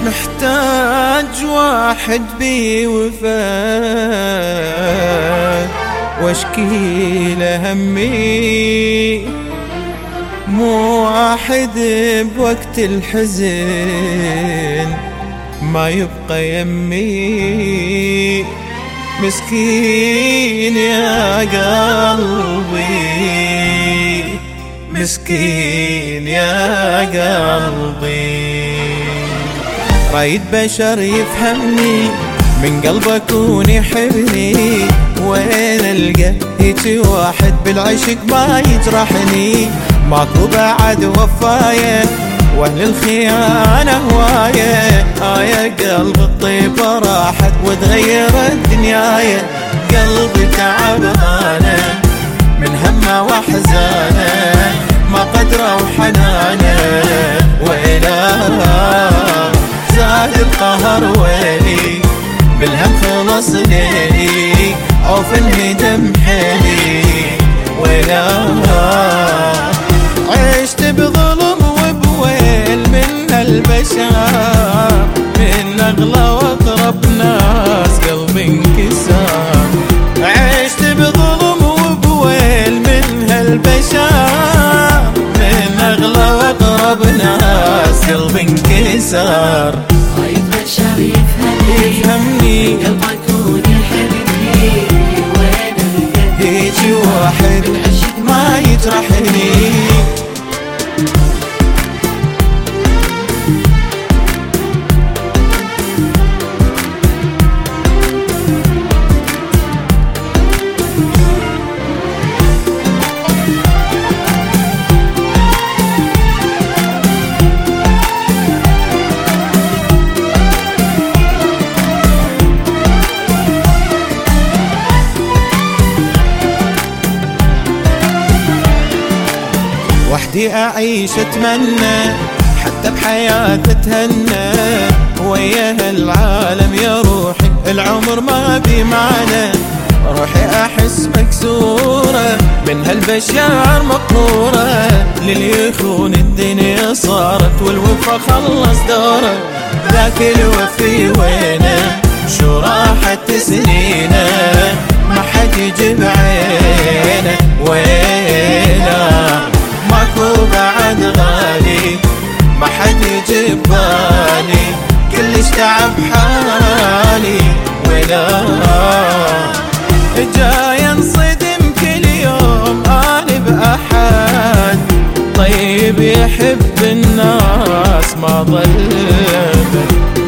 محتاج واحد بي وفاء واشكي له همي، مو واحد بوقت الحزن ما يبقى يمي. مسكين يا قلبي، مسكين يا قلبي. رايد بشر يفهمني من قلب اكون يحبني، وين القى هيك واحد بالعشق ما يجرحني. ماكو بعد وفاية واهل الخيانة هواية، يا قلب الطيبة راحت وتغيرت دنياي. قلبي تعبانه من همه واحزانه، ما قدره وحنانه وإله زاد القهر ويلي. بالهم خلص ليلي عوف الندم حيلي وإله. عشت بظلم وبويل من البشر، من أغلى وأقرب ناس قلبي انكسر. عشت بظلم وبويل من هالبشر، من أغلى وأقرب ناس قلبي انكسر. رايد بشر يفهمني قلبك يكون يحبني، وين القى هيك واحد بالعشق ما يجرحني. وحدي أعيش أتمنى حتى بحياتي أتهنى، وياها العالم يا روحي العمر ما بي معنى. روحي أحس مكسورة من هالبشر مقهورة، للي يخون الدنيا صارت والوفا خلص دوره. ذاك الوفي وينه شو راحت سنينه، ما حد يجيب عينه وينه. ماكو بعد غالي ما حد يجيب بالي، كلش تعب حالي ولا جاي انصدم كل يوم اني بأحد. طيب يحب الناس ما ظل